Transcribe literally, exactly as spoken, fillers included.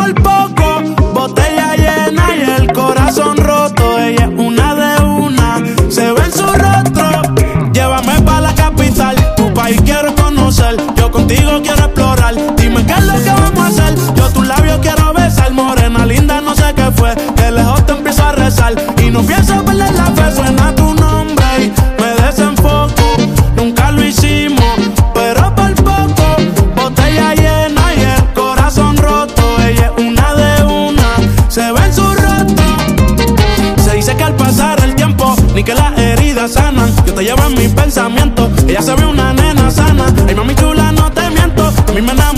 por poco, botella llena y el corazón roto. Ella es una de una, se ve en su rostro. Llévame pa' la capital, tu país quiero conocer. Yo contigo quiero explorar, dime qué es lo que vamos a hacer. Yo tus labios quiero besar, morena linda, no sé qué fue. De lejos te empiezo a rezar y no pienso perder la fe. Suena tu nombre y me desenfoco. Nunca lo hicimos, pero por poco. Botella llena y el corazón roto. Ella es una de una, se ve en su rostro. Se dice que al pasar el tiempo ni que las heridas sanan. Yo te llevo en mis pensamientos. Ella se ve